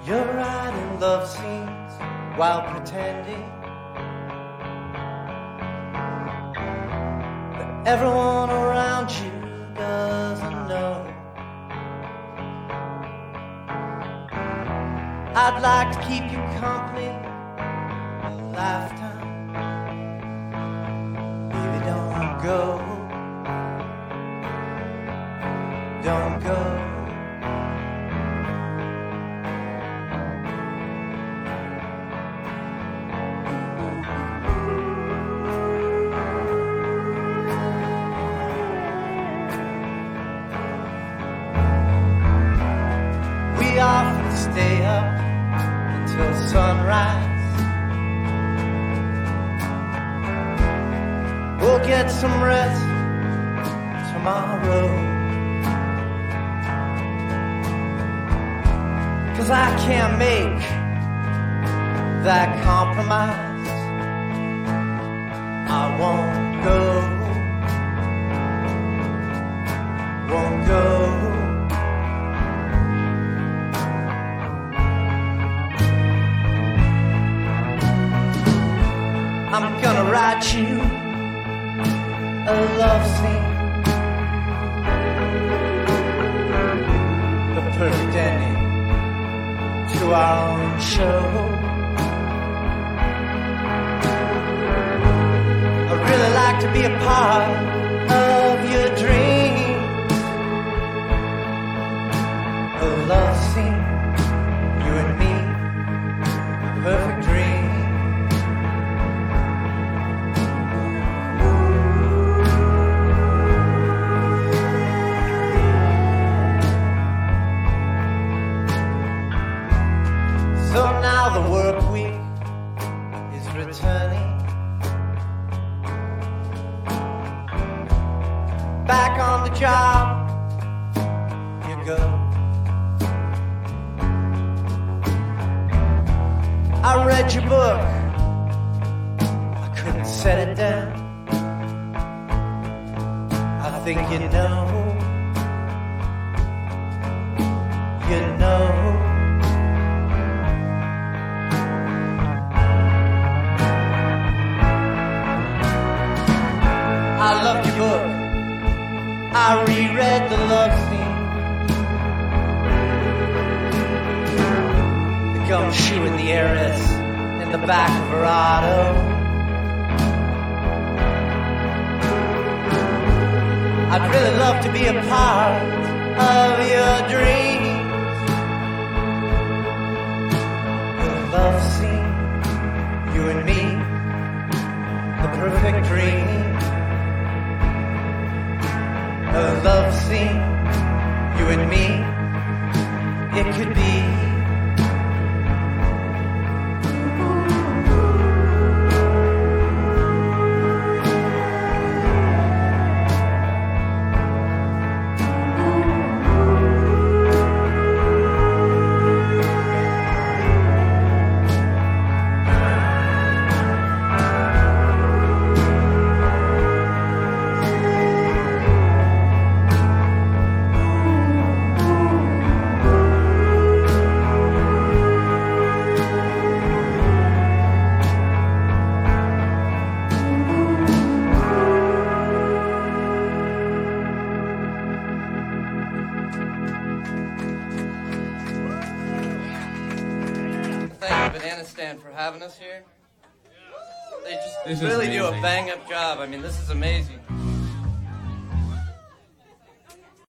You're writing love scenes while pretending that everyone around you doesn't know. I'd like to keep you company a lifetime. Baby, don't go. Don't go. We often stay up until sunrise. We'll get some rest tomorrow. 'Cause I can't make that compromise. I won't go. Won't go. I'm gonna write you a love scene, the perfect ending to our own show. I'd really like to be a part of your dream, a love scene, you and me, perfect dream. So now the work week is returning. Back on the job you go. I read your book, I couldn't set it down. I think you know. I loved your book, I reread the love scene, the gumshoe and the heiress in the back of her auto. I'd really love to be a part of your dreams, the love scene, you and me, the perfect dream. A love scene, you and me, it could be. Thank the Banana Stand for having us here. They just really do a bang-up job. I mean, this is amazing.